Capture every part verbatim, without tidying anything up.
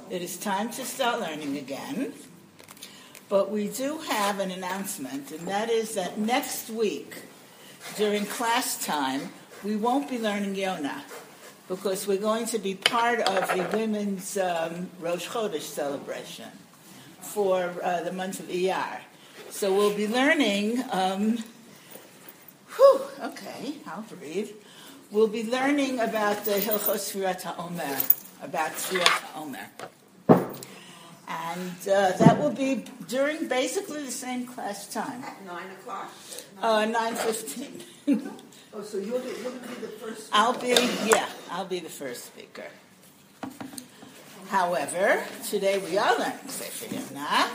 It is time to start learning again. But we do have an announcement, and that is that next week, during class time, we won't be learning Yonah, because we're going to be part of the women's um, Rosh Chodesh celebration for uh, the month of Iyar. So we'll be learning, um, whew, okay, I'll breathe. We'll be learning about the Hilchos Sfirat HaOmer, about Sfirat HaOmer. And uh, that will be during basically the same class time. At nine o'clock? Uh, nine fifteen. Oh, so you'll be, you'll be the first speaker. I'll be, yeah, I'll be the first speaker. However, today we are learning Sefer Yonah.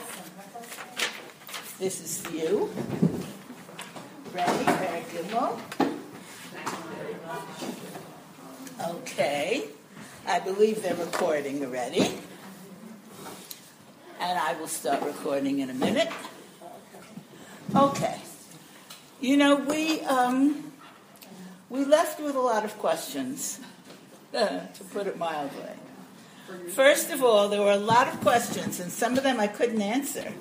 This is you. Ready? Very good. Okay. I believe they're recording already. And I will start recording in a minute. Okay. You know, we um, we left with a lot of questions, uh, to put it mildly. First of all, there were a lot of questions, and some of them I couldn't answer.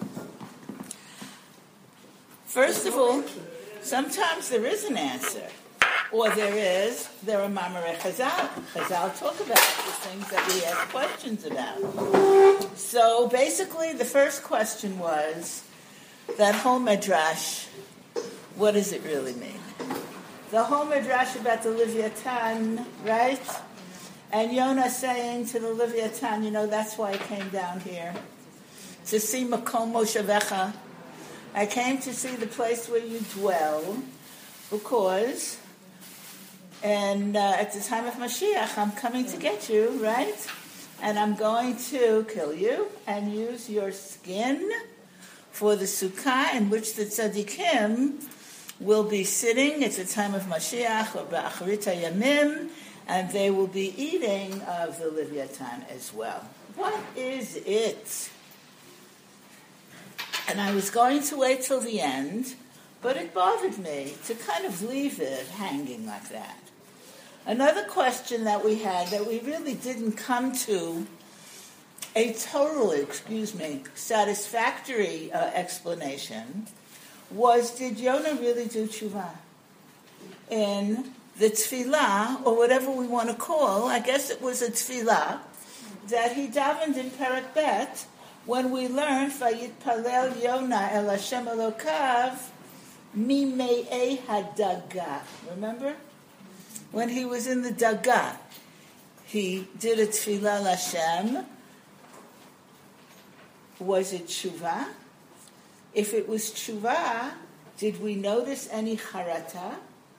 First of all, sometimes there is an answer. Or there is, there are Mamarei Chazal. Chazal talk about the things that we ask questions about. So basically, the first question was, that whole Midrash, what does it really mean? The whole Midrash about the Leviathan, right? And Yonah saying to the Leviathan, you know, that's why I came down here. To see Makom Moshevecha. I came to see the place where you dwell, because... And uh, at the time of Mashiach, I'm coming to get you, right? And I'm going to kill you and use your skin for the sukkah in which the tzaddikim will be sitting at the time of Mashiach or ba'acharit hayamim, and they will be eating of the Leviathan as well. What is it? And I was going to wait till the end, but it bothered me to kind of leave it hanging like that. Another question that we had that we really didn't come to a totally, excuse me, satisfactory uh, explanation was, did Yonah really do tshuva? In the tefillah, or whatever we want to call, I guess it was a tefillah, that he davened in Perek Bet when we learned, Vayitpalel Yonah el Hashem Elokav Mimei Hadaga. Remember? When he was in the Dagah, he did a tefillah Hashem. Was it tshuva? If it was tshuva, did we notice any charata?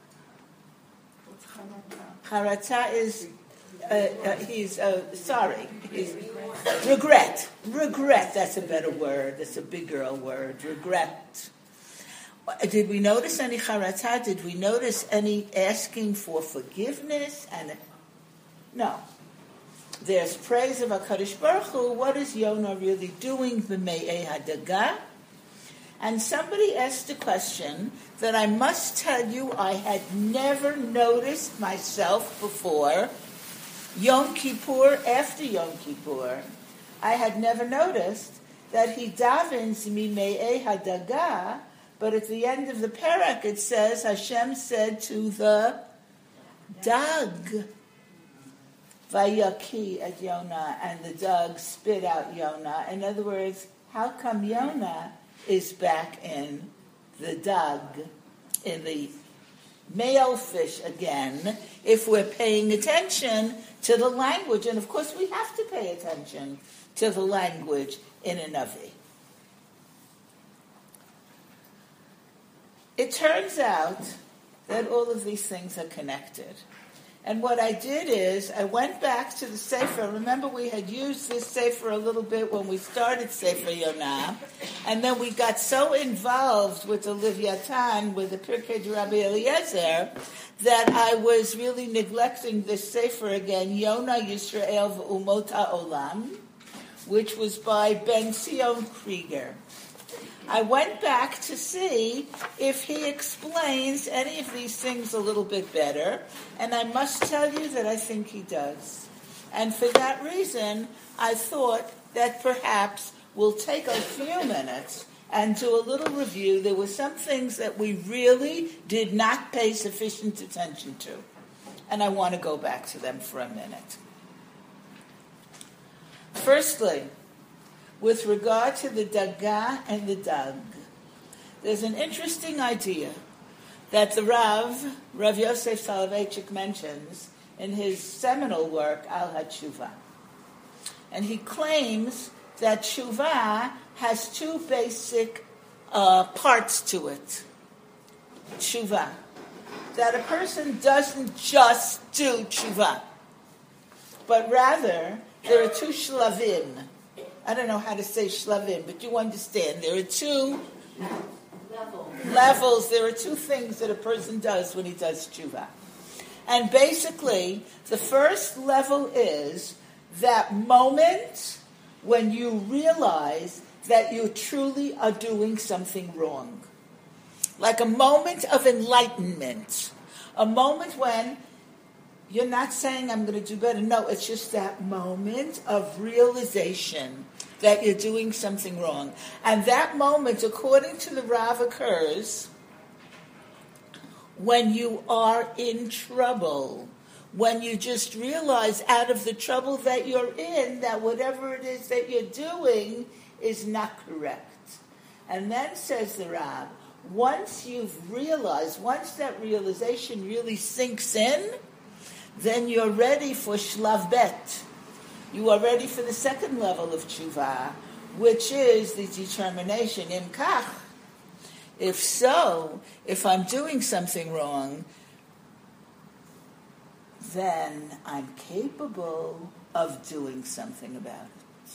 Charata is, uh, uh, he's uh, sorry. He's, regret. Regret, that's a better word. That's a bigger word. Regret. Did we notice any charata? Did we notice any asking for forgiveness? And no. There's praise of HaKadosh Baruch Hu. What is Yonah really doing? B'me'ei hadaga. And somebody asked a question that I must tell you I had never noticed myself before. Yom Kippur, after Yom Kippur, I had never noticed that he davens Mime'ei hadaga. But at the end of the parak, it says, Hashem said to the dog, Vayaki at Yonah, and the dog spit out Yonah. In other words, how come Yonah is back in the dog, in the male fish again, if we're paying attention to the language? And of course, we have to pay attention to the language in a Navi. It turns out that all of these things are connected. And what I did is, I went back to the Sefer. Remember, we had used this Sefer a little bit when we started Sefer Yonah. And then we got so involved with the Leviathan, with the Pirkei de Rabbi Eliezer, that I was really neglecting this Sefer again, Yonah Yisrael V'Umot HaOlam, which was by Ben Zion Krieger. I went back to see if he explains any of these things a little bit better, and I must tell you that I think he does. And for that reason, I thought that perhaps we'll take a few minutes and do a little review. There were some things that we really did not pay sufficient attention to, and I want to go back to them for a minute. Firstly, with regard to the Dagah and the Dag, there's an interesting idea that the Rav, Rav Yosef Soloveitchik, mentions in his seminal work, Al HaTshuva. And he claims that Tshuva has two basic uh, parts to it. Tshuva. That a person doesn't just do Tshuva, but rather there are two shlavim. I don't know how to say shlavim, but you understand. There are two levels. levels. There are two things that a person does when he does Tshuva. And basically, the first level is that moment when you realize that you truly are doing something wrong. Like a moment of enlightenment. A moment when you're not saying, I'm going to do better. No, it's just that moment of realization that you're doing something wrong. And that moment, according to the Rav, occurs when you are in trouble. When you just realize out of the trouble that you're in, that whatever it is that you're doing is not correct. And then, says the Rav, once you've realized, once that realization really sinks in, then you're ready for Shlav Bet. You are ready for the second level of Tshuva, which is the determination, Im Kach. If so, if I'm doing something wrong, then I'm capable of doing something about it.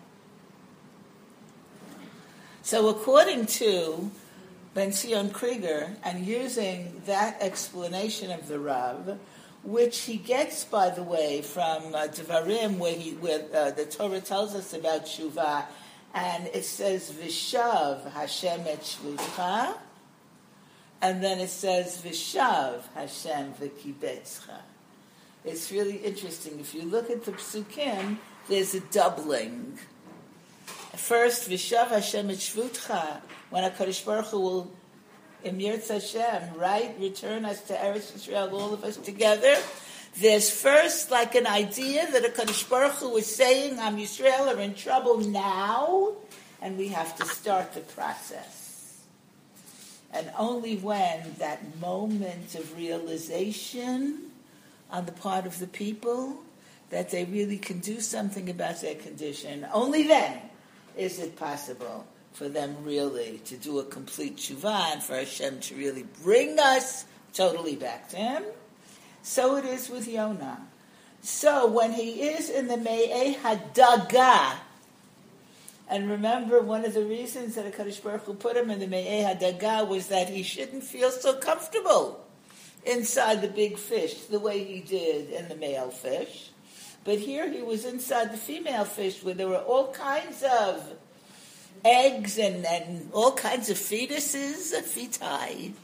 So according to Ben Zion Krieger, and using that explanation of the Rav, which he gets, by the way, from uh, Devarim, where, he, where uh, the Torah tells us about Shuvah, and it says, Vishav Hashem et Shvutcha, and then it says, Vishav Hashem v'kibetzcha. It's really interesting. If you look at the Psukim, there's a doubling. First, Vishav Hashem et Shvutcha, when HaKadosh Baruch Hu will, Im Yirtz Hashem, right, return us to Eretz Yisrael, all of us together. There's first like an idea that HaKadosh Baruch Hu is saying, Am Yisrael are in trouble now, and we have to start the process. And only when that moment of realization on the part of the people that they really can do something about their condition, only then is it possible for them really to do a complete tshuva and for Hashem to really bring us totally back to Him. So it is with Yonah. So when he is in the Me'eh HaDagah, and remember one of the reasons that HaKadosh Baruch Hu put him in the Me'eh HaDagah was that he shouldn't feel so comfortable inside the big fish the way he did in the male fish. But here he was inside the female fish where there were all kinds of eggs and, and all kinds of fetuses, feti.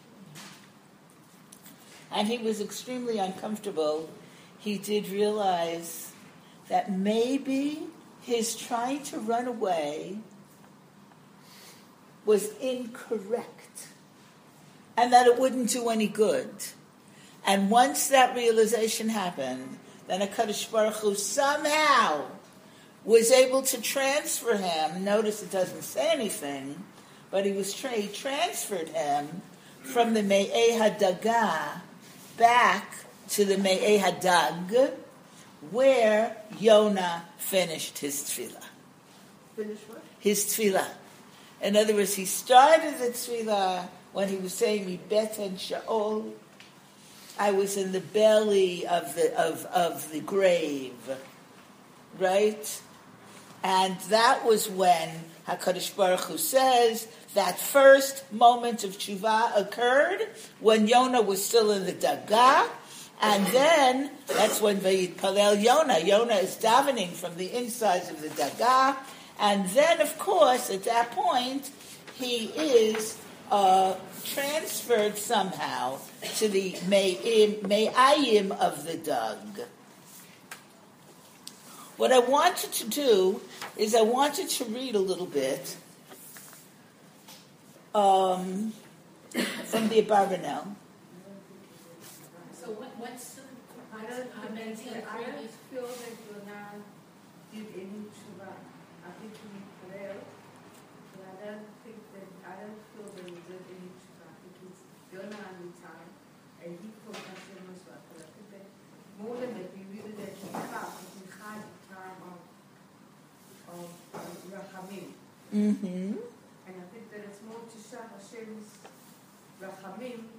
And he was extremely uncomfortable. He did realize that maybe his trying to run away was incorrect and that it wouldn't do any good. And once that realization happened, then HaKadosh Baruch Hu somehow was able to transfer him. Notice it doesn't say anything, but he was tra- he transferred him from the Me'eh HaDagah back to the Me'eh HaDag, where Yonah finished his tefillah. Finish what? His tefillah. In other words, he started the tefillah when he was saying, Mibet and Sha'ol, I was in the belly of the of, of the grave, right? And that was when HaKadosh Baruch Hu says that first moment of tshuva occurred when Yonah was still in the Dagah, and then that's when Vayitpalel Yonah. Yonah is davening from the insides of the Dagah, and then, of course, at that point, he is uh, transferred somehow to the Me'ayim of the Dag. What I wanted to do is I wanted to read a little bit um, from the Abarbanel. So what, what's the, I don't, I the don't, nineteen I don't previous? feel that Yonah did any tshuva. I think he prayed, but I don't think that, I don't feel that he did any tshuva. I think it's Yonah on the time, and he thought Hashem was right. But I think that more than that, we really that he felt that he had a time of, of, of Rachamim. Mm-hmm. And I think that it's more to show Hashem's Rachamim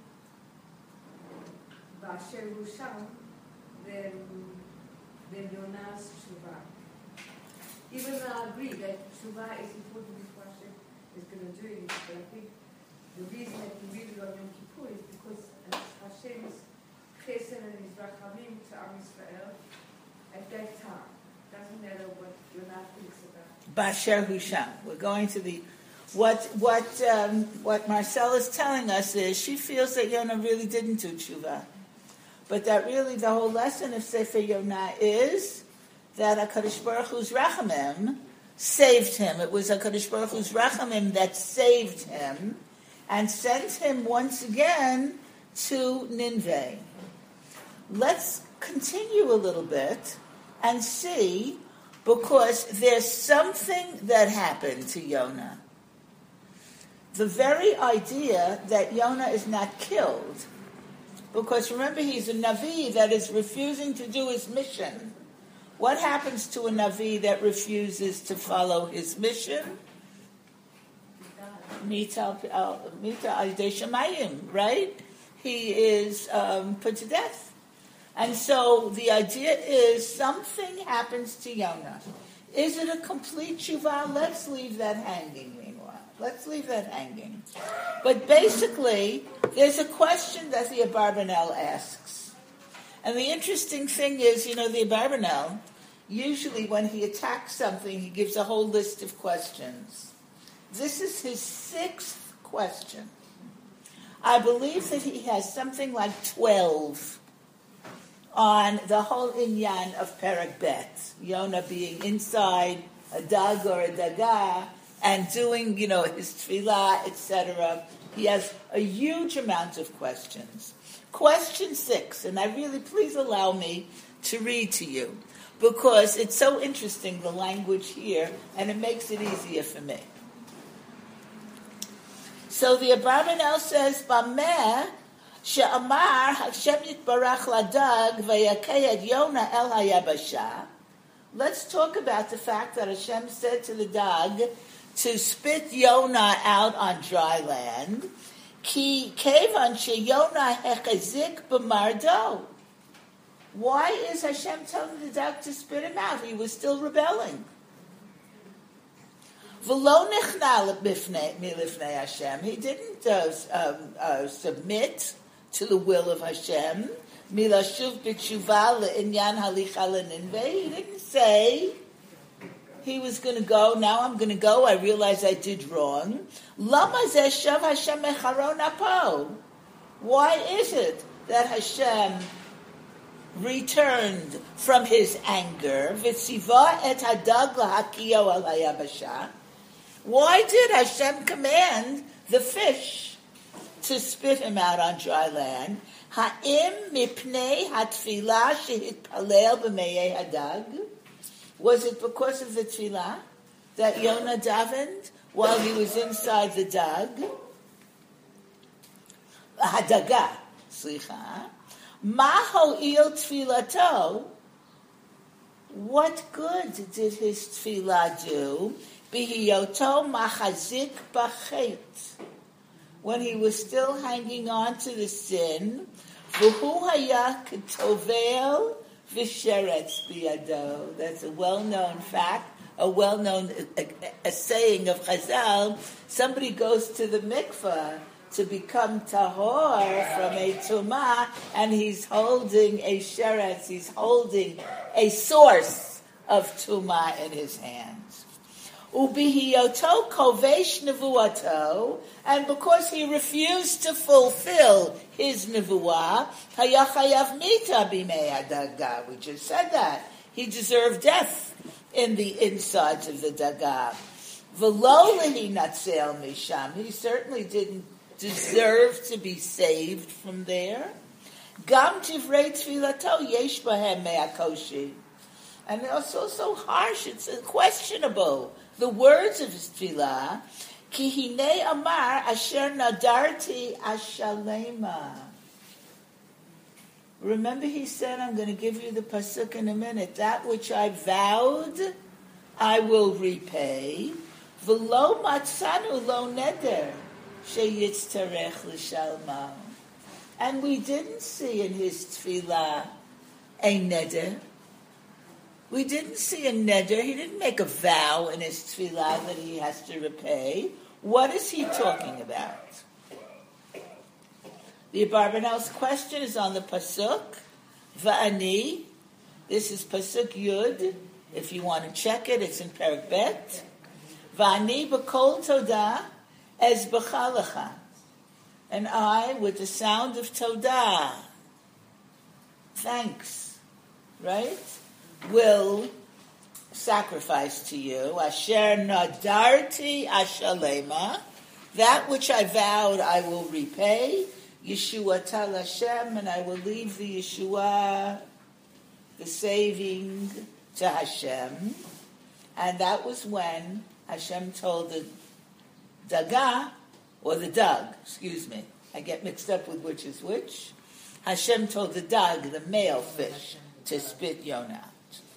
Ba'asher hu sham than, than Yonah's tshuva. Even though I agree that tshuva is important before Hashem is going to do it, but I think the reason that we read it on Yom Kippur is because it's Hashem's chesed and his rachamim to Am Yisrael at that time. Doesn't matter what Yonah thinks about. Ba'asher hu sham. We're going to the what what um, what Marcel is telling us is she feels that Yonah really didn't do tshuva, but that really the whole lesson of Sefer Yonah is that HaKadosh Baruch Hu's rachamim saved him. It was HaKadosh Baruch Hu's rachamim that saved him and sent him once again to Nineveh. Let's continue a little bit and see, because there's something that happened to Yonah. The very idea that Yonah is not killed, because remember he's a Navi that is refusing to do his mission. What happens to a Navi that refuses to follow his mission? Mita al-Yidei Shamayim, right? He is um, put to death. And so the idea is something happens to Yonah. Is it a complete tshuva? Let's leave that hanging meanwhile. Let's leave that hanging. But basically, there's a question that the Abarbanel asks. And the interesting thing is, you know, the Abarbanel, usually when he attacks something, he gives a whole list of questions. This is his sixth question. I believe that he has something like twelve on the whole inyan of Perek Bet, Yonah being inside a dag or a dagah and doing, you know, his tefillah, et cetera. He has a huge amount of questions. Question six, and I really, please allow me to read to you, because it's so interesting, the language here, and it makes it easier for me. So the Abarbanel says, Bameh she'amar Hashem yitbarach ladag vayakei et Yonah el hayabasha. Let's talk about the fact that Hashem said to the dog to spit Yonah out on dry land. Ki kevan she'Yonah hechazik b'mardo. Why is Hashem telling the dog to spit him out? He was still rebelling. V'lo nichna milifnei Hashem. He didn't uh, um, uh, submit to the will of Hashem. Milashuv b'tshuva le'inyan halicha leNinveh. He didn't say he was going to go. Now I'm going to go. I realize I did wrong. Lama zeh shav Hashem mecharon apo. Why is it that Hashem returned from his anger? V'tziva et hadag lahakiyo al hayabasha. Why did Hashem command the fish to spit him out on dry land? Ha'im mipnei hatfilah shehitpalel b'meyei hadag. Was it because of the tefillah that Yonah davened while he was inside the dag? Hadaga, slicha. Ma ho'il tfilato. What good did his tefillah do? Bihiyoto machazik b'chet. When he was still hanging on to the sin, v'hu haya ketovel v'sheretz biyado. That's a well-known fact, a well-known a, a, a saying of Chazal. Somebody goes to the mikveh to become tahor from a tumah, and he's holding a sheretz, he's holding a source of tumah in his hands. Ubihiyoto kovesh nevuato, and because he refused to fulfill his nevuah, hayachayav mita bimei hadaga. We just said that he deserved death in the insides of the Dagah. V'lo lehi natzel misham. He certainly didn't deserve to be saved from there. Gam tivrei tfilato yesh bahem me'akoshi. And they're also so harsh, it's questionable. The words of his tefillah, ki hinei amar asher nadarti ashalema. Remember he said, I'm going to give you the pasuk in a minute. That which I vowed, I will repay. V'lo matzanu lo neder sheyitztarech l'shalma. And we didn't see in his tefillah a neder. We didn't see a neder. He didn't make a vow in his tefillah that he has to repay. What is he talking about? The Abarbanel's question is on the pasuk. Va'ani. This is pasuk Yud. If you want to check it, it's in Perek Bet. Va'ani b'kol todah ez b'chalacha. And I, with the sound of todah, thanks, right, will sacrifice to you. Asher nadarti ashalema. That which I vowed I will repay. Yeshua tal Hashem, and I will leave the Yeshua, the saving, to Hashem. And that was when Hashem told the Dagah, or the Dug, excuse me. I get mixed up with which is which. Hashem told the Dug, the male fish, to spit Yonah out.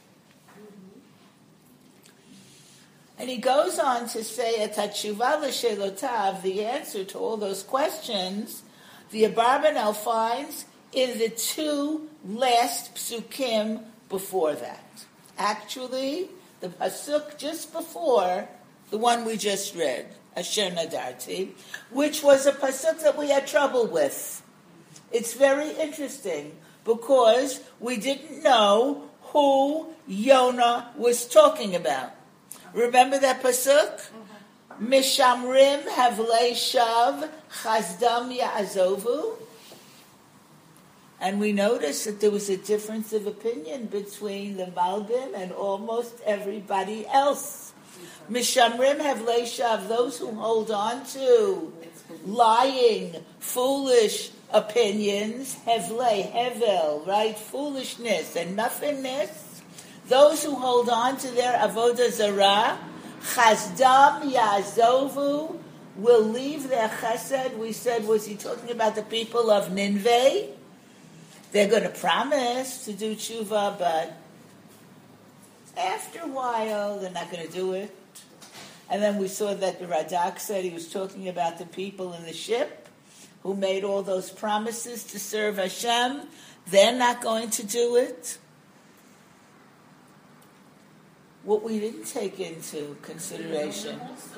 And he goes on to say, Et hatshuva l'shelotav, the answer to all those questions, the Abarbanel finds in the two last psukim before that. Actually, the pasuk just before the one we just read, Asher Nadarti, which was a pasuk that we had trouble with. It's very interesting because we didn't know who Yonah was talking about. Remember that pasuk? Mishamrim havlei shav chazdam ya'azovu. And we noticed that there was a difference of opinion between the Malbim and almost everybody else. Mishamrim havlei shav, those who hold on to lying, foolish opinions, havlei, hevel, right, foolishness and nothingness. Those who hold on to their avodah zarah, chazdam yazovu, will leave their chesed. We said, was he talking about the people of Nineveh? They're going to promise to do tshuva, but after a while, they're not going to do it. And then we saw that the Radak said he was talking about the people in the ship who made all those promises to serve Hashem. They're not going to do it. What we didn't take into consideration.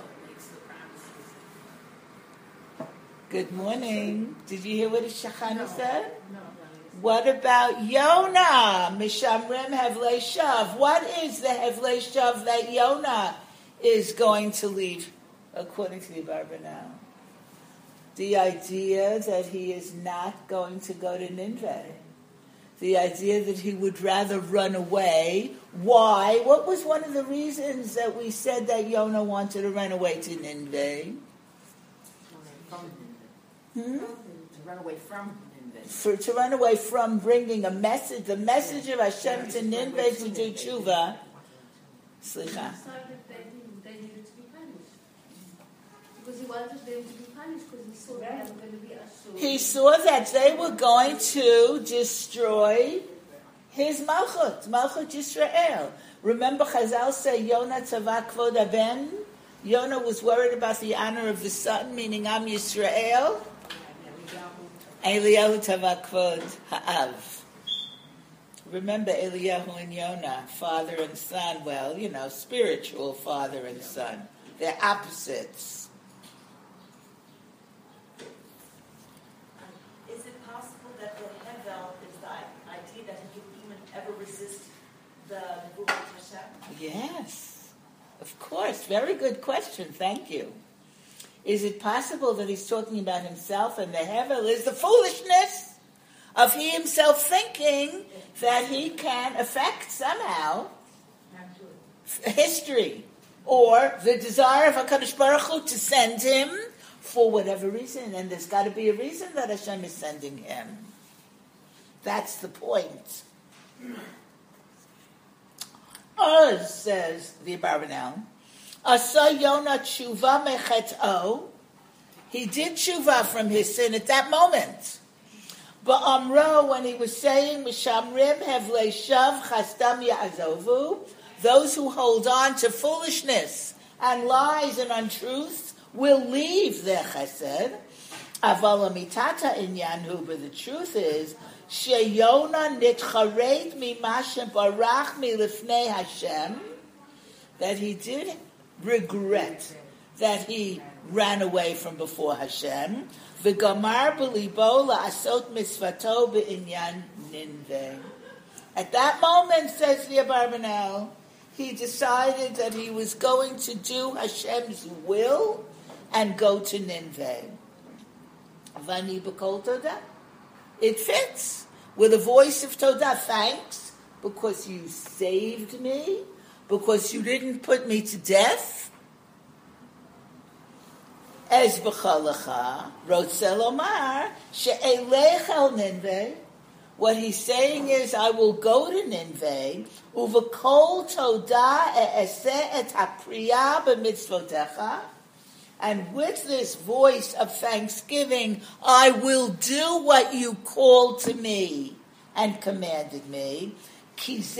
Good morning. Did you hear what Shachana no. said? No. What about Yonah? Mishamrim Hevlei Shav. What is the Hevlei Shav that Yonah is going to leave, according to the Abarbanel? The idea that he is not going to go to Nineveh. The idea that he would rather run away. Why? What was one of the reasons that we said that Yonah wanted to run away to Nineveh? Hmm? To run away from Nineveh. For, to run away from bringing a message, the message of Hashem to Nineveh to do tshuva. Slicha. Because he wanted them to be punished because he saw that they were going to be assured. He saw that they were going to destroy his Malchut, Malchut Yisrael. Remember Chazal say, Yonah tzava kvod haben? Yonah was worried about the honor of the son, meaning Am Yisrael. Eliyahu tzava kvod ha'av. Remember Eliyahu and Yonah, father and son. Well, you know, spiritual father and son. They're opposites. Is it possible that the Hevel is the idea that he would even ever resist the Nebuah Hashem? Yes, of course. Very good question. Thank you. Is it possible that he's talking about himself and the Hevel is the foolishness of he himself thinking that he can affect somehow history, or the desire of HaKadosh Baruch Hu to send him for whatever reason, and there's got to be a reason that Hashem is sending him. That's the point. Oz, says the Abarbanel, Asa Yonah tshuva mechet'o. He did tshuva from his sin at that moment. But Amro, when he was saying, Mishamrim hevlei shav chasdam ya'azovu, those who hold on to foolishness and lies and untruths will leave their chesed. Aval amitata inyanhu, but the truth is, sheyona nitcharet mimashem barach milifnei Hashem, that he did regret that he ran away from before Hashem. V'gamar b'libo la'asot misvato b'inyan Ninveh. At that moment, says the Abarbanel, he decided that he was going to do Hashem's will and go to Ninveh. Vani b'kol todah. It fits with a voice of todah. Thanks, because you saved me, because you didn't put me to death. Ez b'chalacha, rotzeh lomar, she'elech el Ninveh. What he's saying is, I will go to Ninveh, uv'kol todah e'eseh et ha'kriyah b'mitzvotecha, and with this voice of thanksgiving, I will do what you called to me and commanded me. Because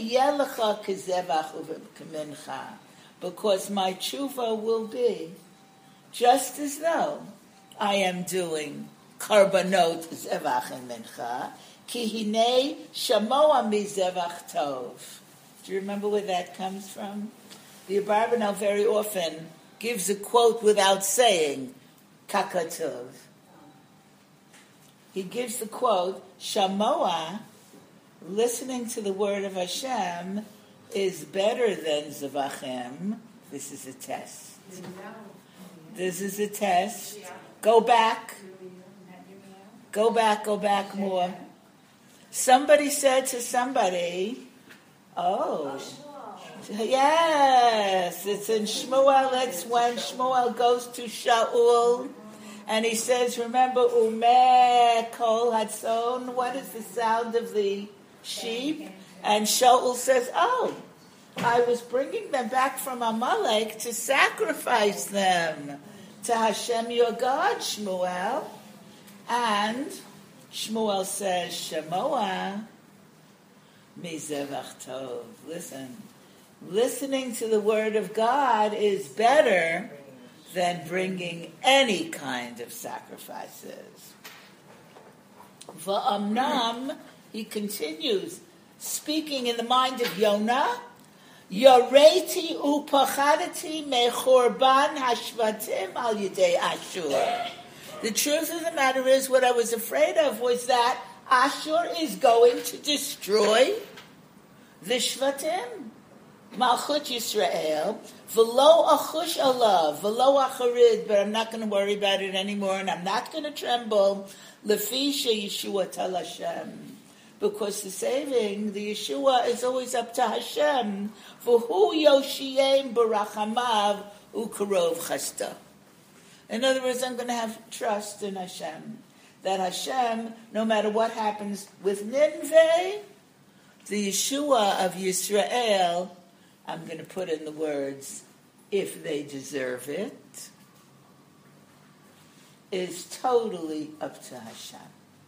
my tshuva will be just as though I am doing karbanot zevach and mincha. Ki hinei shamoa mizevach tov. Do you remember where that comes from? The Abarbanel very often gives a quote without saying kakatov. He gives the quote, Shamoa, listening to the word of Hashem, is better than Zavachim. This is a test. This is a test. Go back. Go back, go back more. Somebody said to somebody, oh, yes, it's in Shmuel. It's when Shmuel goes to Shaul, and he says, remember, Umeh kol hatzon, what is the sound of the sheep? And Shaul says, oh, I was bringing them back from Amalek to sacrifice them to Hashem your God, Shmuel. And Shmuel says, Shemoah mizevach tov. Listen. Listening to the word of God is better than bringing any kind of sacrifices. Va'amnam, he continues, speaking in the mind of Yonah, Yoreti upachadati mechorban hashvatim al yidei Ashur. The truth of the matter is, what I was afraid of was that Ashur is going to destroy the Shvatim. Malchut Yisrael, v'lo achush alav, v'lo acharid, but I'm not going to worry about it anymore, and I'm not going to tremble. Lefi sheYeshua tel Hashem, because the saving, the Yeshua, is always up to Hashem. V'hu yoshiem barachamav ukarov chasta. In other words, I'm going to have trust in Hashem, that Hashem, no matter what happens with Ninveh, the Yeshua of Yisrael, I'm going to put in the words, if they deserve it, is totally up to Hashem.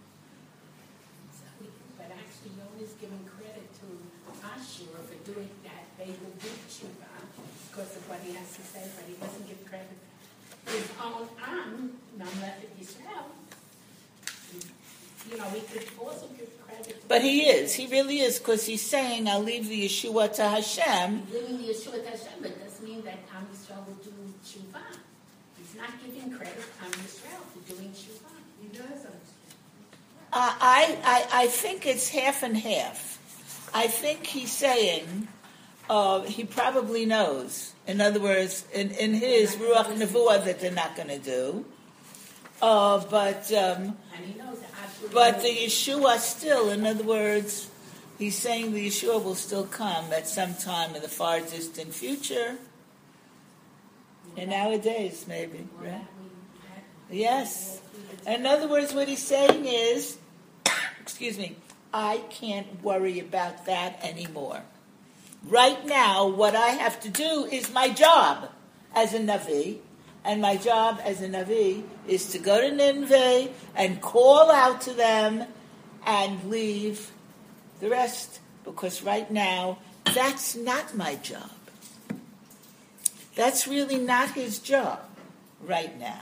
But actually, Yonah is giving credit to Ashur for doing that. They will do tshuva because of what he has to say, but he doesn't give credit his own Am, Mamlechet Yisrael. You know, we could also give credit to But he is. He really is, because he's saying, I'll leave the Yeshua to Hashem. He's leaving the Yeshua to Hashem, but it doesn't mean that Am Yisrael will do tshuva. He's not giving credit to Am Yisrael for doing tshuva. He does understand. Uh, I, I, I think it's half and half. I think he's saying, uh, he probably knows. In other words, in, in his Ruach Nevuah that they're not going to do. Uh, but um, And he knows that Ashur but the Yeshua still, in other words, he's saying the Yeshua will still come at some time in the far distant future. And nowadays, maybe, right? Yes. In other words, what he's saying is, excuse me, I can't worry about that anymore. Right now, what I have to do is my job as a Navi, and my job as a Navi is to go to Nineveh and call out to them and leave the rest, because right now, that's not my job. That's really not his job right now.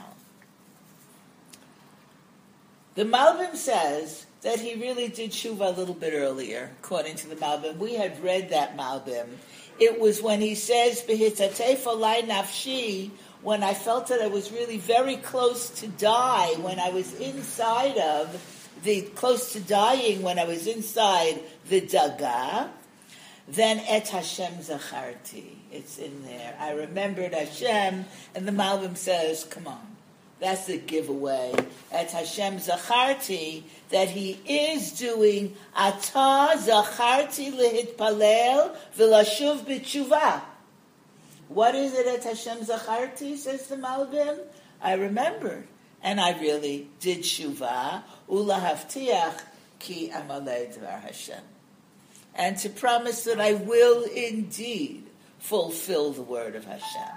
The Malbim says that he really did Shuvah a little bit earlier, according to the Malbim. We had read that Malbim. It was when he says, "B'hitatef alai nafshi," when I felt that I was really very close to die, when I was inside of the, close to dying, when I was inside the Daga, then et Hashem zacharti. It's in there. I remembered Hashem, and the Malbim says, come on, that's the giveaway. Et Hashem zacharti, that he is doing ata zacharti lehitpalel v'lashuv b'tshuva. What is it at Hashem zacharti, says the Malbim? I remembered, and I really did shuvah, ulahavtiach ki amalei dvar Hashem. And to promise that I will indeed fulfill the word of Hashem.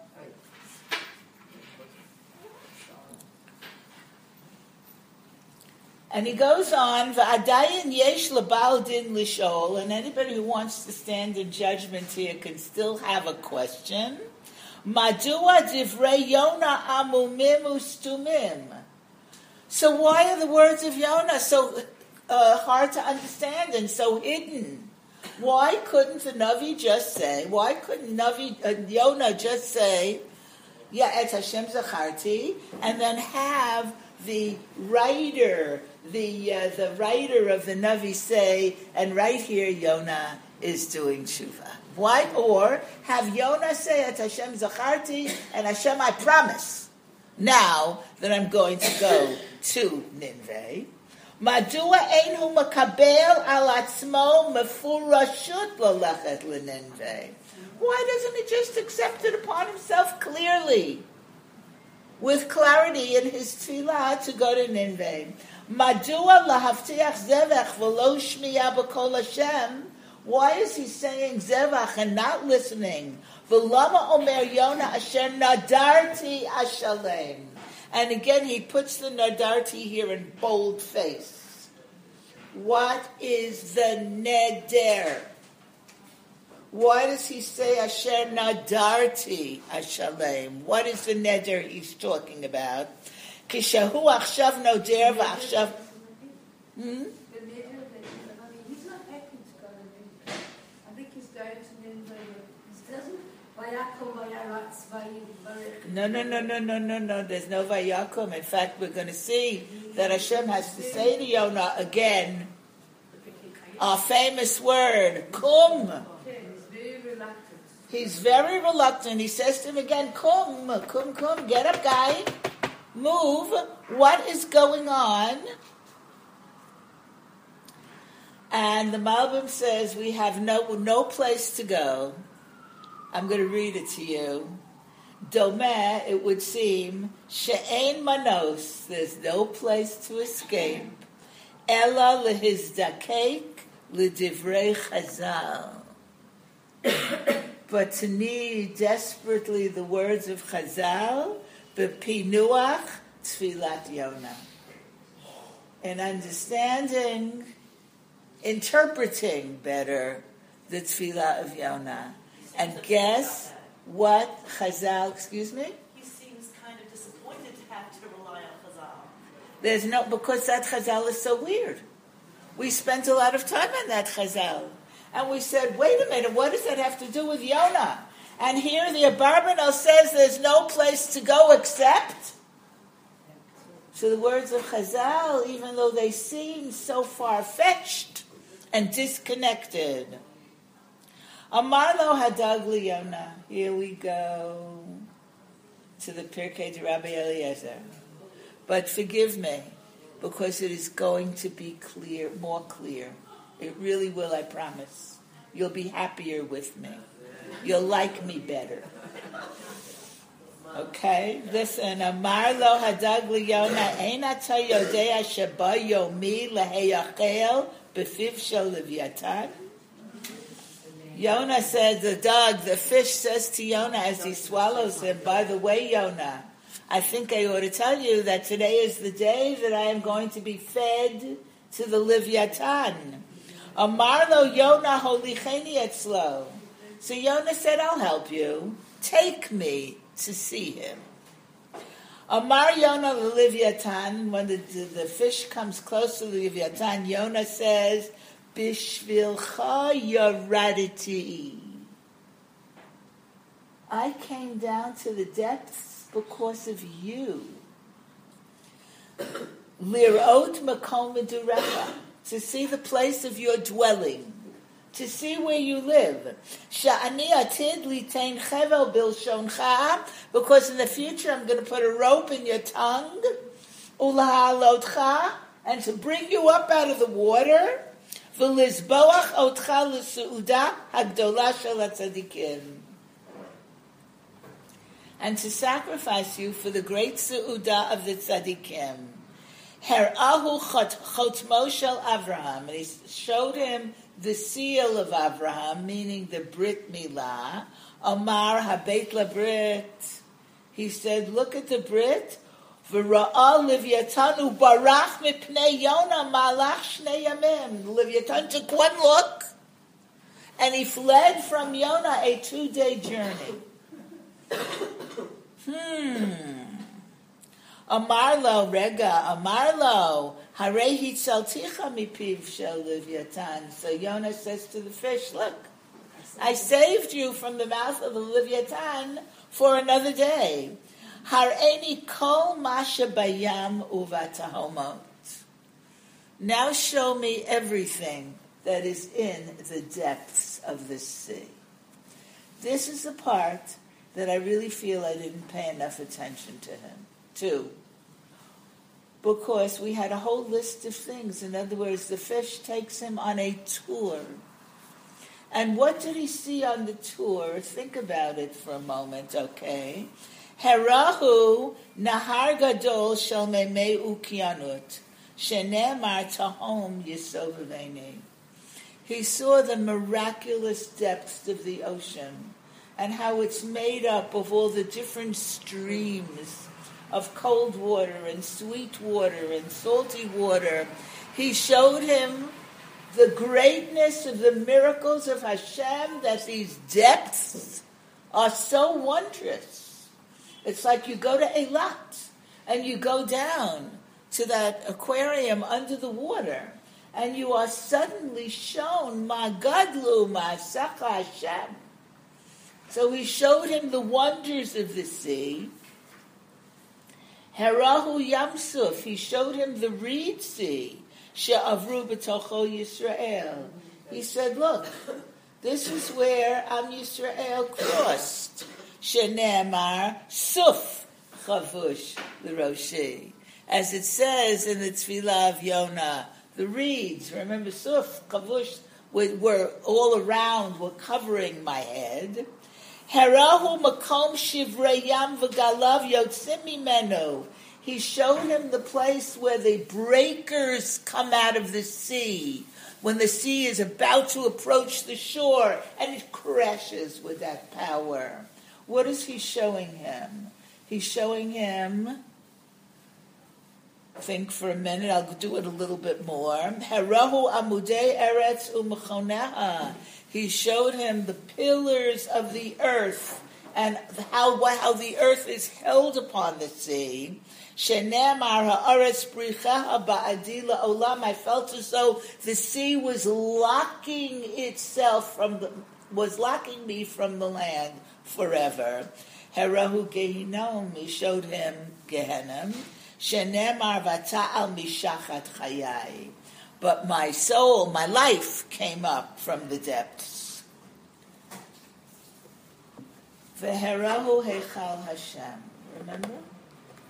And he goes on, V'adayin yesh lebal din lishol, and anybody who wants to stand in judgment here can still have a question. Madua divrei Yonah amumim ustumim. So why are the words of Yonah so uh, hard to understand and so hidden? Why couldn't the Navi just say, why couldn't Navi, uh, Yonah just say, yeah, et Hashem zacharti, and then have the writer, the uh, the writer of the Navi say, and right here Yonah is doing tshuva. Why? Or have Yonah say, et Hashem zacharti, and Hashem, I promise now that I'm going to go to Nineveh. Madua einhu makabel al atzmo mefurashut lalechet leNineveh. Why doesn't he just accept it upon himself clearly, with clarity in his tefillah, to go to Nineveh? Madua lahavtiach zevach v'lo shmiya b'kol Hashem. Why is he saying zevach and not listening? V'lama omer Yonah asher nadarti ashalem. And again, he puts the nadarti here in bold face. What is the neder? Why does he say asher nadarti ashalem? What is the neder he's talking about? Kishahu achshav noder v'achshav. Hmm? No, no, no, no, no, no, no. There's no vayakum. In fact, we're going to see that Hashem has to say to Yonah again our famous word, kum. He's very reluctant. He says to him again, kum, kum, kum. Get up, guy. Move. What is going on? And the Malbim says we have no no place to go. I'm going to read it to you. Domeh, it would seem, she'ein manos, there's no place to escape. Ella lehizdakek ledivrei Chazal. But to need desperately the words of Chazal, bepinuach tfilat Yonah. In understanding, interpreting better the tefillah of Yonah. And guess what Chazal, excuse me? He seems kind of disappointed to have to rely on Chazal. There's no, because that Chazal is so weird. We spent a lot of time on that Chazal. And we said, wait a minute, what does that have to do with Yonah? And here the Abarbanel says there's no place to go except. So the words of Chazal, even though they seem so far-fetched and disconnected. Amarlo Hadag Yonah. Here we go to the Pirkei de Rabbi Eliezer. But forgive me, because it is going to be clear, more clear. It really will, I promise. You'll be happier with me. You'll like me better. Okay? Listen, Amar lo hadag liyona ein ata yodea sheba yomi leheyachel befiv shel Leviatan. Yonah said, the dog, the fish says to Yonah as he swallows him, by the way, Yonah, I think I ought to tell you that today is the day that I am going to be fed to the Leviathan. Amar lo Yonah holicheni etzlo. So Yonah said, I'll help you. Take me to see him. Amar Yonah the Leviathan, when the, the, the fish comes close to the Leviathan, Yonah says, Bishvilcha yaraditi. I came down to the depths because of you. Lirot makom medurecha, to see the place of your dwelling, to see where you live. Sha'ani atid litain chevel bilshoncha, because in the future I'm going to put a rope in your tongue, ulahalotcha, and to bring you up out of the water, v'lizboach otcha l'seuda hagdola shel hatzadikim, and to sacrifice you for the great seuda of the tzadikim. Herahu chotmo shel Avraham, and he showed him the seal of Avraham, meaning the Brit Milah. Amar habeit labrit. He said, look at the Brit. V'ra'ah Leviathan ubarach mipnei Yonah malach shnei yamim. Leviathan took one look, and he fled from Yonah a two-day journey. hmm. Amarlo, rega, Amarlo, harehi tzalticha mipiv shel Leviathan. So Yonah says to the fish, look, I saved you from the mouth of the Leviathan for another day. Hareni kol masha bayam uvatahomot. Now show me everything that is in the depths of the sea. This is the part that I really feel I didn't pay enough attention to him, to. Because we had a whole list of things. In other words, the fish takes him on a tour. And what did he see on the tour? Think about it for a moment, okay? Herahu nahar gadol shel memei ukianut, shenemar tahom yisovaveni. He saw the miraculous depths of the ocean and how it's made up of all the different streams of cold water and sweet water and salty water. He showed him the greatness of the miracles of Hashem, that these depths are so wondrous. It's like you go to Eilat and you go down to that aquarium under the water and you are suddenly shown Ma Gadlu Ma'asecha Hashem. So he showed him the wonders of the sea. Herahu Yamsuf, he showed him the reed sea. She'avru b'tocho Yisrael. He said, look, this is where Am Yisrael crossed. She'ne'emar suf chavush l'roshi. As it says in the Tefillah of Yonah, the reeds, remember suf, chavush, were all around, were covering my head. Herahu makom shivrayam v'galav yotzim mimenu. He showed him the place where the breakers come out of the sea, when the sea is about to approach the shore, and it crashes with that power. What is he showing him? He's showing him, think for a minute, I'll do it a little bit more. Herahu amudei eretz u'mechoneha. He showed him the pillars of the earth and how, how the earth is held upon the sea. Shenemar ha'aretz bricheha ba'adi la'olam. I felt as though the sea was locking itself from the, was locking me from the land forever. Herahu gehinom. He showed him Gehenim. Shenemar vata'al mishachat chayai. But my soul, my life came up from the depths. V'herahu heichal Hashem. Remember?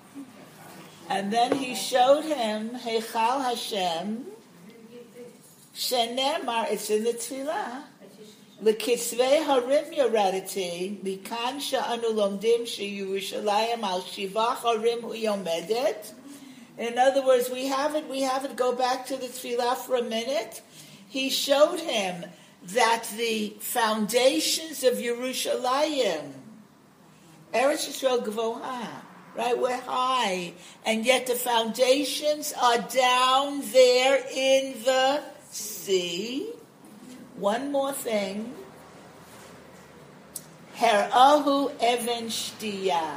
And then he showed him heichal Hashem, Shenemar, it's in the Tefillah. L'kitzvei harim yoradati, mikan she'anu lomdim she'Yerushalayim al shivach harim hu yomedet. In other words, we have it, we have it, go back to the Tefillah for a minute. He showed him that the foundations of Yerushalayim, Eretz Yisrael Gvoha, right, we're high, and yet the foundations are down there in the sea. One more thing. Herahu Even Shtiyah.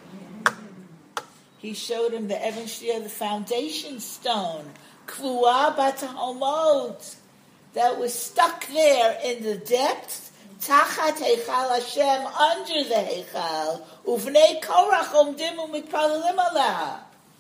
He showed him the Even Shtiyah, the foundation stone, Kvua Batahomot, that was stuck there in the depths, Tachat Heichal Hashem, under the Heichal, Uvnei Korach Omdim Umitpalalim Alaha.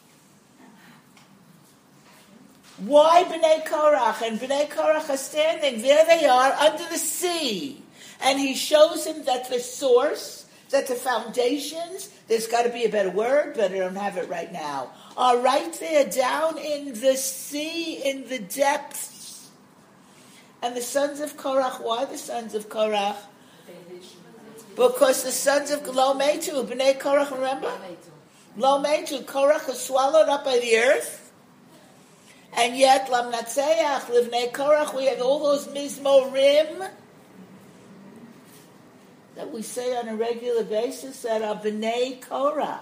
Why Bnei Korach? And Bnei Korach are standing, there they are, under the sea. And he shows him that the source, that the foundations, there's got to be a better word, but I don't have it right now, are right there down in the sea, in the depths. And the sons of Korach, why the sons of Korach? Because the sons of Lo Metu, Bnei Korach, remember? Lo Metu, Korach is swallowed up by the earth. And yet, Lam Natseach, Livnei Korach, we have all those Mizmorim that we say on a regular basis that are Bnei Korach.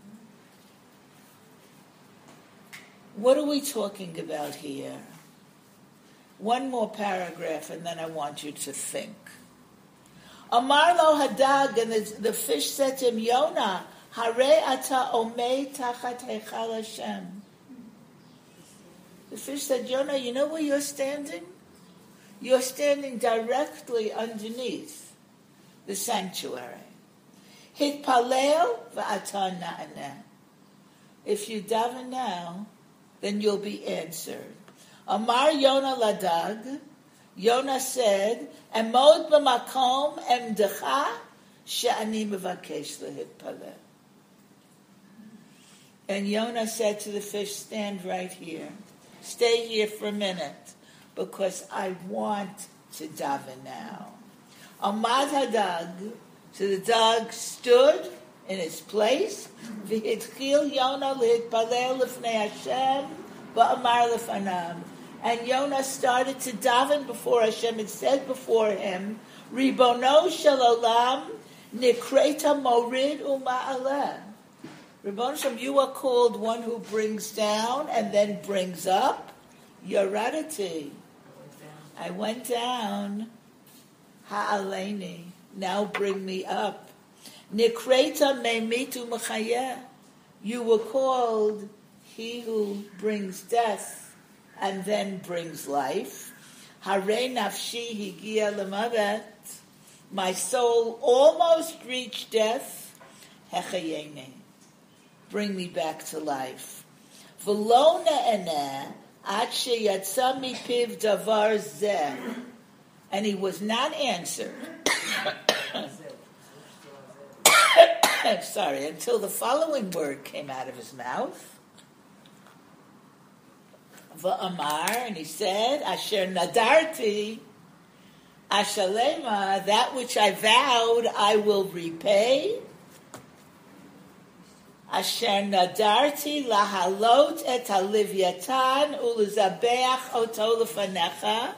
What are we talking about here? One more paragraph, and then I want you to think. Amar lo hadag, and the, the fish said to him, Yonah, Hare ata omei tachat heichal Hashem. The fish said, Yonah, you know where you're standing? You're standing directly underneath the sanctuary. Hitpalel v'ata na'aneh. If you daven now, then you'll be answered. Amar Yonah ladag, Yonah said, Emod b'makom emdecha she'ani mevakesh lehitpalel. And Yonah said to the fish, stand right here. Stay here for a minute, because I want to daven now. Amad hadag, so the dog stood in its place. V'hitchil Yonah lehitpalel lifnei Hashem, ba'amar lefanam. And Yonah started to daven before Hashem and said before him, Ribono shel olam nikreta morid uma'aleh. Ribono Shem, you are called one who brings down and then brings up. Yoradati. I went down. Ha'aleni. Now bring me up. Nikreta meimitu mechayeh. You were called he who brings death and then brings life. Hare nafshi higia lemavet. My soul almost reached death. Hechayeni. Bring me back to life. V'lo ne'eneh ad sheyatza mipiv davar zeh. And he was not answered. Sorry, until the following word came out of his mouth. V'amar, and he said, Asher nadarti, ashalema, that which I vowed I will repay. Asher nadarti lahalot et halivyatan ulezabeach oto lefanecha.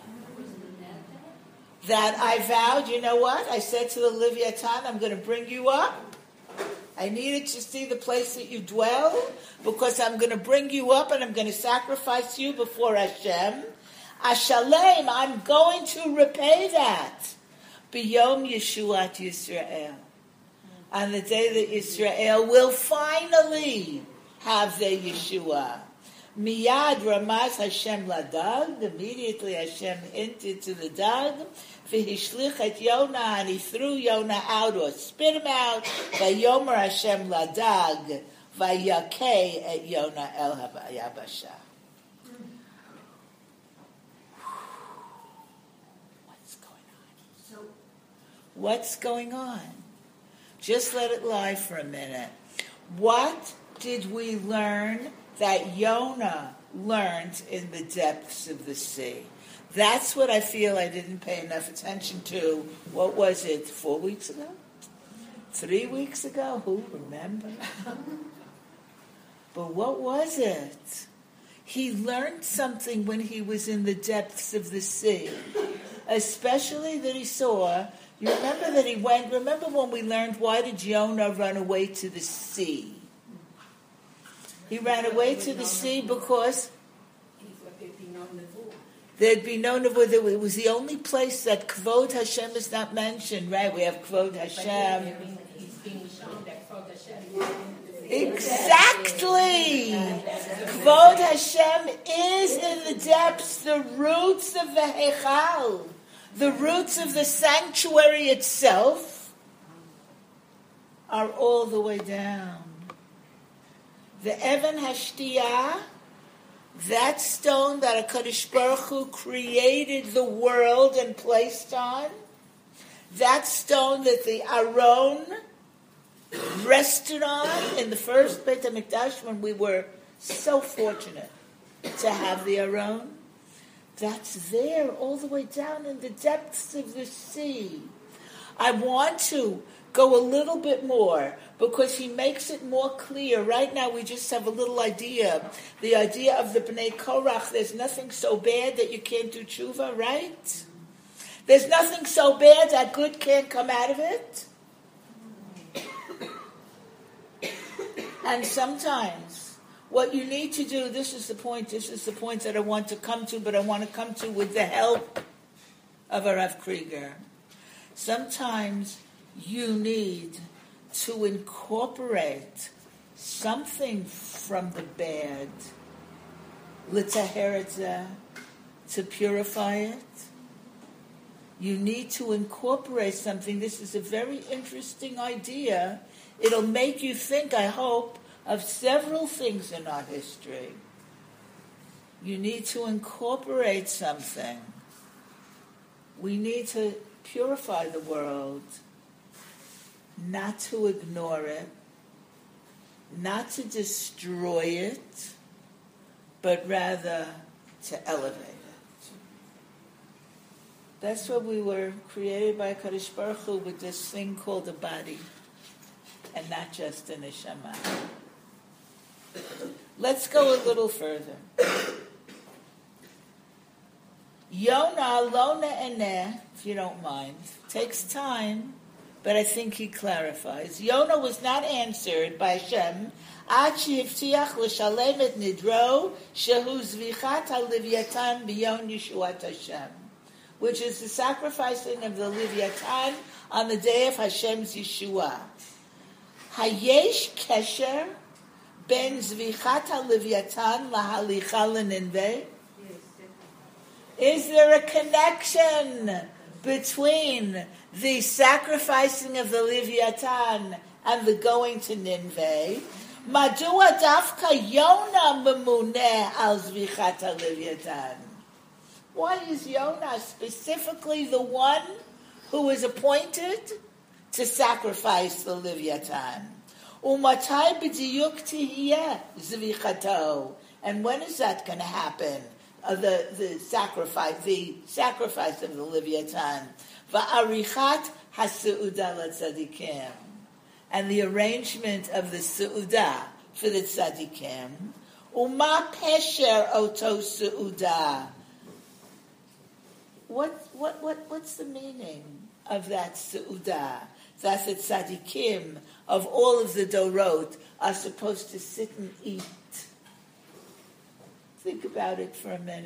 That I vowed, you know what? I said to the Leviathan, I'm going to bring you up. I needed to see the place that you dwell, because I'm going to bring you up and I'm going to sacrifice you before Hashem. Ashalem, I'm going to repay that. B'yom Yeshuat Yisrael. On the day that Israel will finally have their Yeshua. Miyad Ramaz Hashem Ladag. Immediately Hashem hinted to the dog. V'hishlich et Yonah, and he threw Yonah out or spit him out. Vayomer Hashem Ladag. Vayakei et Yonah el Hayabasha. What's going on? So, what's going on? Just let it lie for a minute. What did we learn that Yonah learned in the depths of the sea? That's what I feel I didn't pay enough attention to. What was it, four weeks ago? Three weeks ago? Who remembers? But what was it? He learned something when he was in the depths of the sea. Especially that he saw, you remember that he went, remember when we learned why did Jonah run away to the sea? He ran away to the sea because there'd be no nevuah. It was the only place that Kvod Hashem is not mentioned, right? We have Kvod Hashem. Exactly. Kvod Hashem is in the depths, the roots of the Heichal, the roots of the sanctuary itself are all the way down. The Evan Hashtiyah, that stone that HaKadosh Baruch Hu created the world and placed on, that stone that the Aron rested on in the first Beit HaMikdash when we were so fortunate to have the Aron, that's there all the way down in the depths of the sea. I want to go a little bit more because he makes it more clear. Right now we just have a little idea. The idea of the Bnei Korach, there's nothing so bad that you can't do tshuva, right? There's nothing so bad that good can't come out of it. And sometimes what you need to do, this is the point, this is the point that I want to come to, but I want to come to with the help of a Rav Krieger. Sometimes you need to incorporate something from the bad, l'taher to purify it. You need to incorporate something. This is a very interesting idea. It'll make you think, I hope, of several things in our history. You need to incorporate something. We need to purify the world, not to ignore it, not to destroy it, but rather to elevate it. That's what we were created by Kadosh Baruch Hu, with this thing called a body, and not just a neshama. Let's go a little further. Yonah, Lona Eneh, if you don't mind, takes time, but I think he clarifies. Yonah was not answered by Hashem, Ad she'ivtiach l'shalem et nidro, shehu zvichat ha'livyatan b'yon Yeshuat Hashem, which is the sacrificing of the Livyatan on the day of Hashem's Yeshua. Hayesh kesher ben zvichat ha'livyatan lahalicha l'ninveh. Is there a connection between the sacrificing of the Livyatan and the going to Nineveh? Madua dafka Yonah memuneh al zvichat Livyatan. Why is Yonah specifically the one who is appointed to sacrifice the Livyatan? Umatai b'diyuk tihiyeh zvichato. And when is that going to happen? Uh, the the sacrifice, the sacrifice of the Livyatan, va'arichat hasu'udah l'tzadikim, and the arrangement of the su'udah for the tzadikim. Uma pesher oto su'udah. What what what what's the meaning of that su'udah? That the tzadikim of all of the dorot are supposed to sit and eat. Think about it for a minute.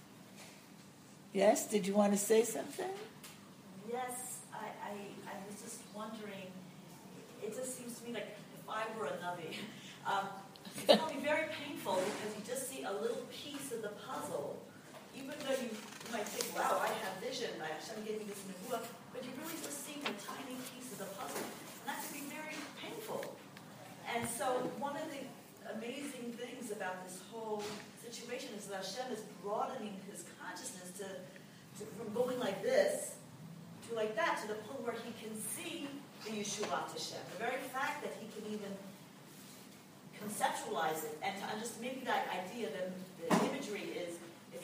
Yes? Did you want to say something? Yes, I, I, I was just wondering, it just seems to me like if I were a Navi, um, it's going to be very painful because you just see a little piece of the puzzle. Even though you, you might think, wow, I have vision, Hashem gave me this nevuah, but you really just see a tiny piece of the puzzle. And that can be very painful. And so one of the amazing things about this whole situation is that Hashem is broadening his consciousness to, to from going like this to like that, to the point where he can see the Yeshuat Hashem. The very fact that he can even conceptualize it and to understand, maybe that idea, the, the imagery is, if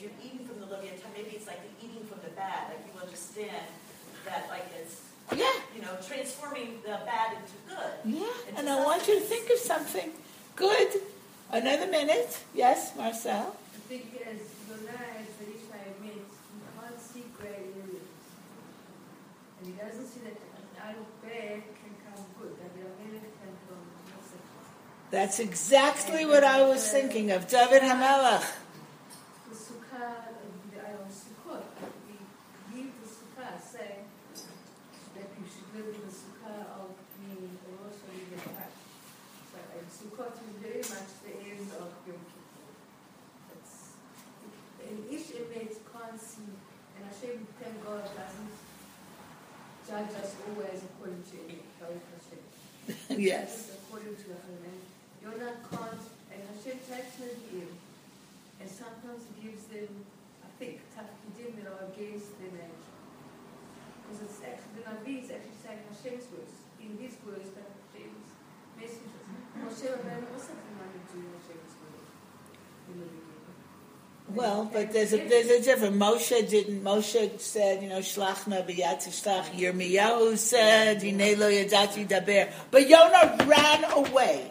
you're eating from the Leviathan, maybe it's like the eating from the bad. Like you understand that, like it's Yeah. you know transforming the bad into good. Yeah. Into And I want you to sustenance. think of something good. Another minute. Yes, Marcel. The thing is, Yonah, as the Isha admits, he can't see gray areas. And he doesn't see that out of bad can come good, that the Amelech can come good. That's exactly what I was thinking of. David Hamelach. The Sukkah, the Iron Sukkot, we leave the Sukkah saying that you should live in the Sukkah of the Rosh Hashanah. So, and Sukkot is very much the end of Yom Kippur. It's, and each image can't see, and Hashem, thank God, doesn't judge us always according to any Baruch Hashem. Yes. Just according to the Hanan. Yonah can't, and Hashem takes them in, and sometimes He gives them, I think, tafkidim that are against their nature. Because it's actually, the Nabi is actually saying Hashem's words, in His words, that Hashem's messages. Moshe Rabbeinu also commanded to do Hashem's words in the beginning. Well, but there's a there's a difference. Moshe didn't. Moshe said, you know, shlachna b'yad tishlach. Yirmiyahu said, hinei lo yadati daber. But Yonah ran away.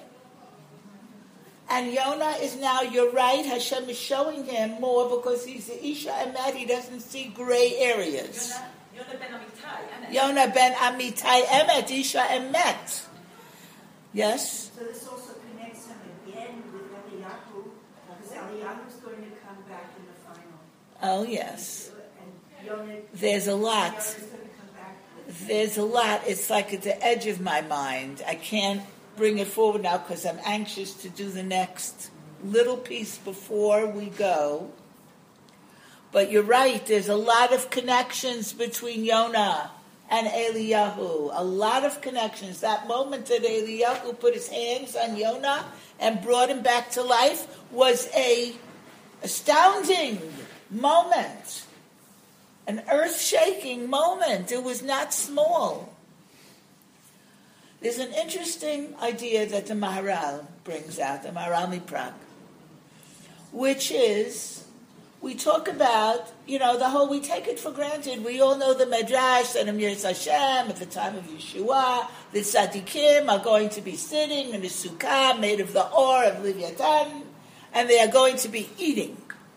And Yonah is now, you're right, Hashem is showing him more because he's the Isha Emet, he doesn't see gray areas. Yonah, Yonah ben Amittai. Emet. Yonah ben Amittai Emet, Isha Emet. Yes? So this also connects him again with Eliyahu, because Eliyahu's going to come back in the final. Oh, yes. And Yonah, There's a lot. Yonah's going to come back with There's a lot. It's like at the edge of my mind. I can't bring it forward now because I'm anxious to do the next little piece before we go. But you're right, there's a lot of connections between Yonah and Eliyahu. A lot of connections. That moment that Eliyahu put his hands on Yonah and brought him back to life was a astounding moment. An earth-shaking moment. It was not small. There's an interesting idea that the Maharal brings out, the Maharal Miprag, which is, we talk about, you know, the whole, we take it for granted. We all know the Medrash that Amir Hashem, at the time of Yeshua, the Tzadikim are going to be sitting in a sukkah made of the ore of Leviathan, and they are going to be eating.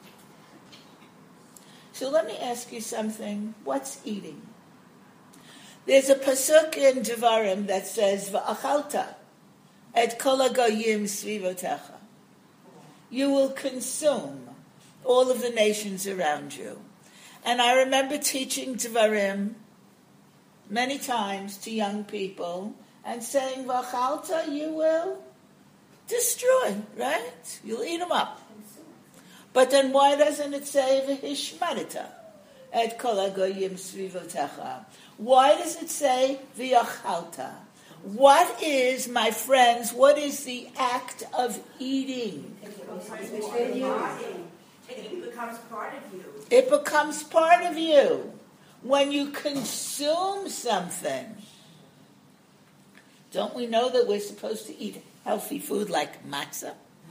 So let me ask you something. What's eating? There's a pasuk in Devarim that says, "Va'achalta et kol hagoyim svivotecha." You will consume all of the nations around you. And I remember teaching Devarim many times to young people and saying, "Va'achalta," you will destroy, right? You'll eat them up. But then why doesn't it say, "V'hishmarita et kol hagoyim svivotecha"? Why does it say v'yachalta? What is, my friends, what is the act of eating? it becomes part of you. It becomes part of you. When you consume something, don't we know that we're supposed to eat healthy food like matzah?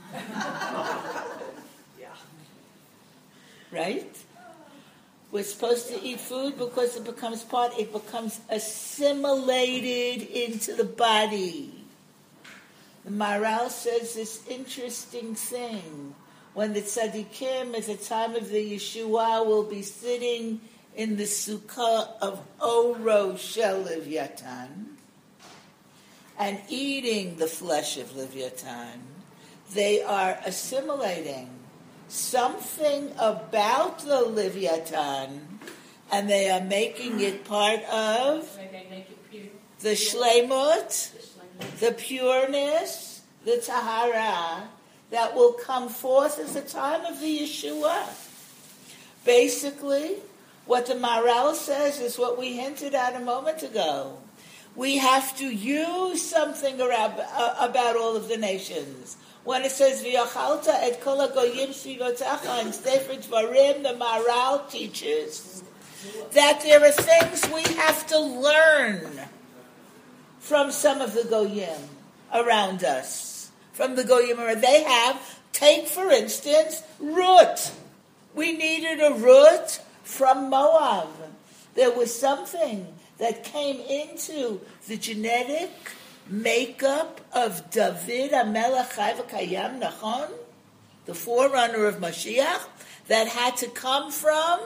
Yeah. Right? We're supposed to eat food because it becomes part, it becomes assimilated into the body. The Maharal says this interesting thing. When the tzaddikim at the time of the Yeshua will be sitting in the sukkah of Oro Shel Leviathan and eating the flesh of Leviathan, they are assimilating something about the Leviathan, and they are making it part of Where they make it pure. the shleimut, The shleimut. the pureness, the tahara, that will come forth at the time of the Yeshua. Basically, what the Maharal says is what we hinted at a moment ago. We have to use something around, uh, about all of the nations. When it says, "V'yachalta et kol hagoyim svivotecha," in Sefer Dvarim, the Maharal teaches that there are things we have to learn from some of the Goyim around us. From the Goyim, they have, take for instance, root. We needed a root from Moab. There was something that came into the genetic makeup of David HaMelech Chai V'Kayam Nachon, the forerunner of Mashiach, that had to come from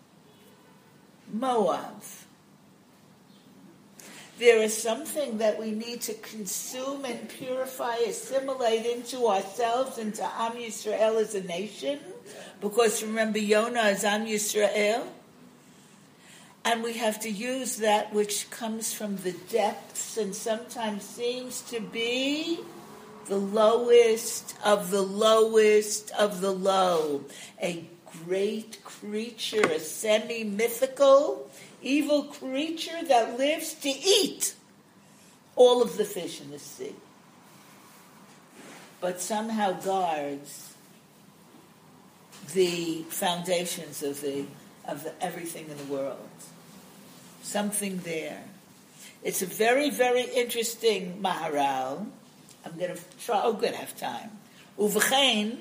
Moab. There is something that we need to consume and purify, assimilate into ourselves, into Am Yisrael as a nation, because remember, Yonah is Am Yisrael, and we have to use that which comes from the depths and sometimes seems to be the lowest of the lowest of the low. A great creature, a semi-mythical, evil creature that lives to eat all of the fish in the sea, but somehow guards the foundations of the of the, everything in the world. Something there. It's a very, very interesting Maharal. I'm going to try. Oh, good, I have time. Uvchein,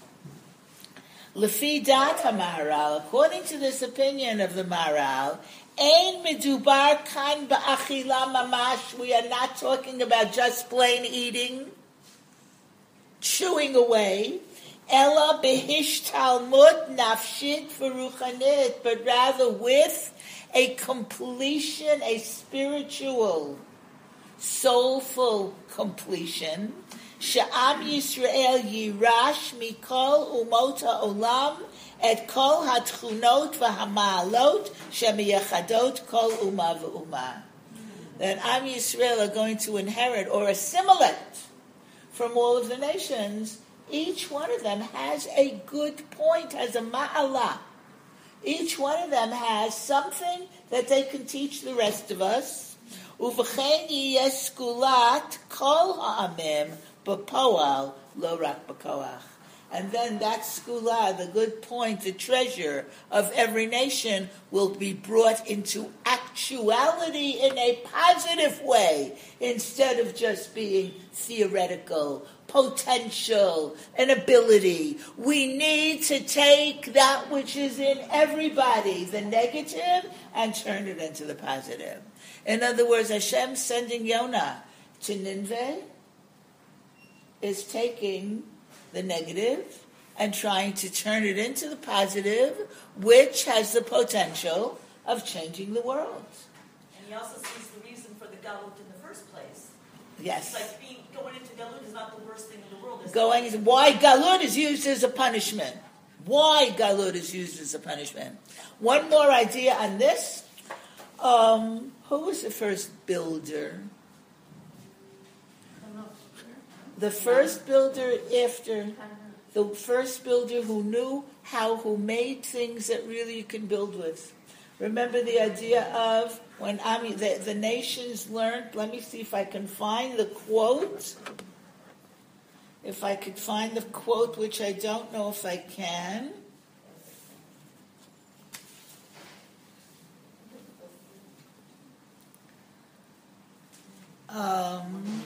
Lefi Dat HaMaharal, according to this opinion of the Maharal, Ein medubar kan ba'achila mamash. We are not talking about just plain eating, chewing away. Ella behishtalmut nafshit v'ruchanit, but rather with a completion, a spiritual, soulful completion. She'am Yisrael yirash mikol umot ha'olam et kol hatchunot v'hama'alot shemiyachadot kol umah v'umah. That Am Yisrael are going to inherit or assimilate from all of the nations. Each one of them has a good point, has a ma'ala. Each one of them has something that they can teach the rest of us. Uv'chein yiyeh skulat kol ha'amim b'poal lo rak b'koach. And then that skula, the good point, the treasure of every nation, will be brought into actuality in a positive way, instead of just being theoretical, potential, an ability. We need to take that which is in everybody, the negative, and turn it into the positive. In other words, Hashem sending Yonah to Nineveh is taking the negative and trying to turn it into the positive, which has the potential of changing the world. And he also sees the reason for the galut in the first place. Yes. It's like being, going into galut is not the worst thing in the world. It's Going, why galut is used as a punishment. Why galut is used as a punishment. One more idea on this. Um, who was the first builder? The first builder after, the first builder who knew how, who made things that really you can build with. Remember the idea of when Ami, the, the nations learned, let me see if I can find the quote. If I could find the quote, which I don't know if I can. Um...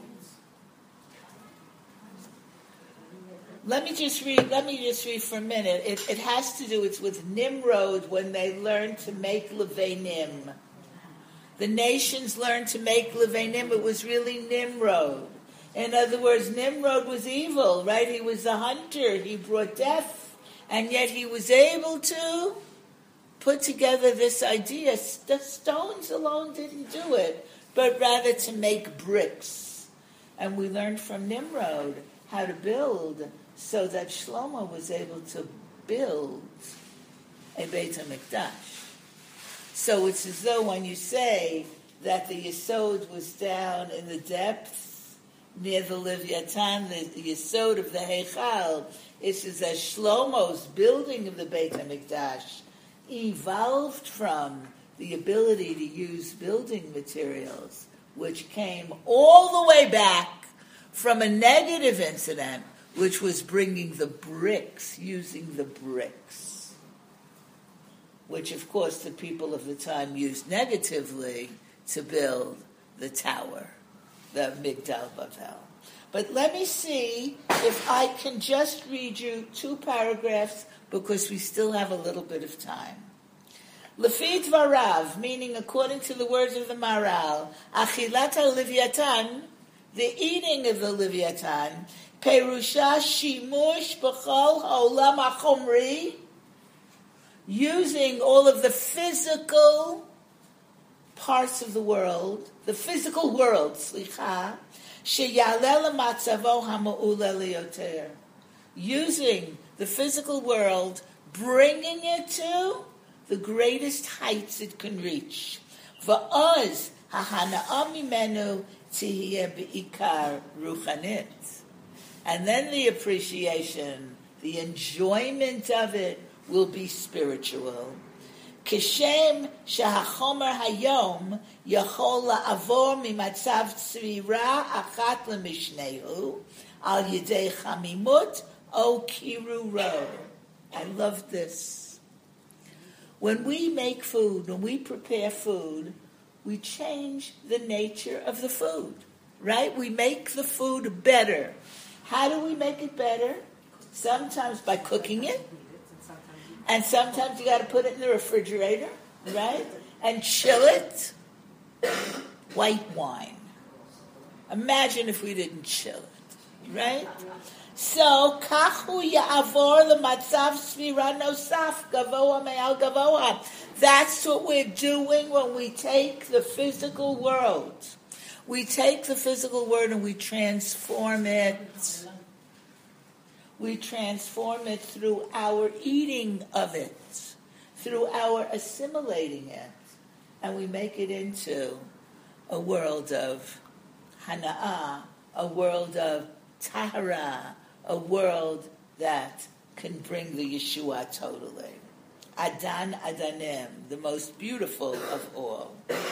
Let me just read. Let me just read for a minute. It, it has to do. It's with Nimrod when they learned to make levanim. The nations learned to make levanim. It was really Nimrod. In other words, Nimrod was evil, right? He was a hunter. He brought death, and yet he was able to put together this idea. The stones alone didn't do it, but rather to make bricks. And we learned from Nimrod how to build, so that Shlomo was able to build a Beit HaMikdash. So it's as though when you say that the Yesod was down in the depths near the Leviathan, the Yesod of the Heichal, it's as though Shlomo's building of the Beit HaMikdash evolved from the ability to use building materials, which came all the way back from a negative incident, which was bringing the bricks, using the bricks, which, of course, the people of the time used negatively to build the tower. the Migdal Bavel. But let me see if I can just read you two paragraphs because we still have a little bit of time. Lefi Dvarav, meaning according to the words of the Maral, Achilat HaLivyatan, the eating of the Livyatan, Perusha Shimush B'chol Ha'olam HaChomri, using all of the physical parts of the world, the physical world, slicha, sheyalel matzavo hama'ula liyoter, using the physical world, bringing it to the greatest heights it can reach. Va'oz hahana'a mimenu tihiyeh be'ikar ruchanit. And then the appreciation, the enjoyment of it will be spiritual. Kishem shahachomer hayom yachol la'avor mimatzav tzvira achat lemishnehu al yedei chamimut o kiruro. I love this. When we make food, when we prepare food, we change the nature of the food, right? We make the food better. How do we make it better? Sometimes by cooking it. And sometimes you got to put it in the refrigerator, right? And chill it. White wine. Imagine if we didn't chill it, right? So, kachu ya'avor l'matzav svira nosaf gavoa me'al gavoa. That's what we're doing when we take the physical world. We take the physical world and we transform it. We transform it through our eating of it, through our assimilating it, and we make it into a world of hana'ah, a world of tahara, a world that can bring the Yeshua totally. Adan Adanim, the most beautiful of all.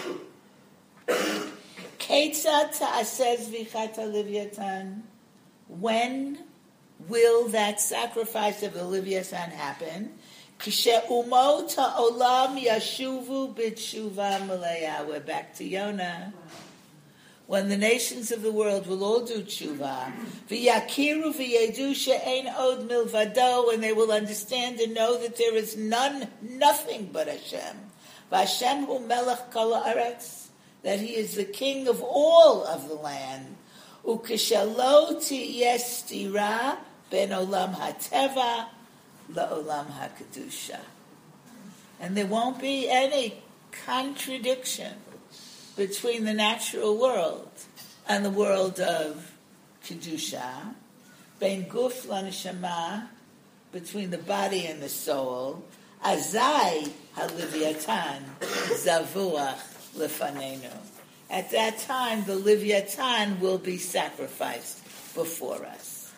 Ketzad ta'aseh zvichat halivyatan. When will that sacrifice of the Livyatan happen? Kishe'umot ha'olam yashuvu b'tshuva meleya. We're back to Yonah. When the nations of the world will all do tshuva, v'yakiru v'yedu she'ein od milvado, and they will understand and know that there is none, nothing but Hashem. V'Hashem hu melech kol haaretz, that He is the king of all of the land. Ukishalo tiyeh stira ben olam hateva laolam hakadusha, and there won't be any contradiction between the natural world and the world of kedusha, ben guf laneshama, between the body and the soul. Azai halivyatan zavuach lefanenu. At that time, the Livyatan will be sacrificed before us.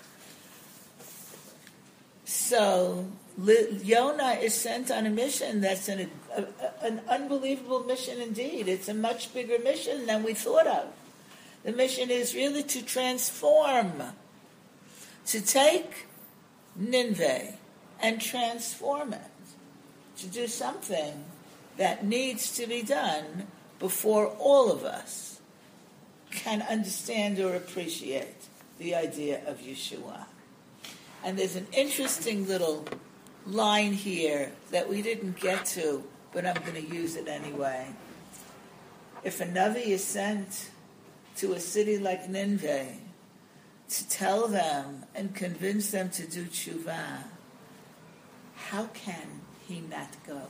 So, Yonah is sent on a mission that's an, a, an unbelievable mission indeed. It's a much bigger mission than we thought of. The mission is really to transform, to take Nineveh and transform it, to do something that needs to be done before all of us can understand or appreciate the idea of Yeshua. And there's an interesting little line here that we didn't get to, but I'm going to use it anyway. If a Navi is sent to a city like Nineveh to tell them and convince them to do tshuva, how can he not go?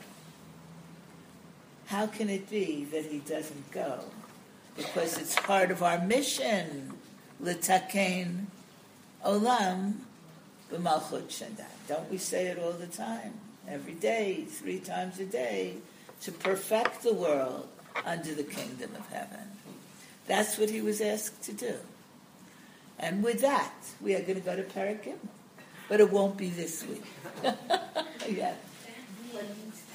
How can it be that he doesn't go? Because it's part of our mission, l'taken olam b'malchut shaddai. Don't we say it all the time? Every day, three times a day, to perfect the world under the kingdom of heaven. That's what he was asked to do. And with that, we are going to go to Perek Gimel. But it won't be this week. Yeah.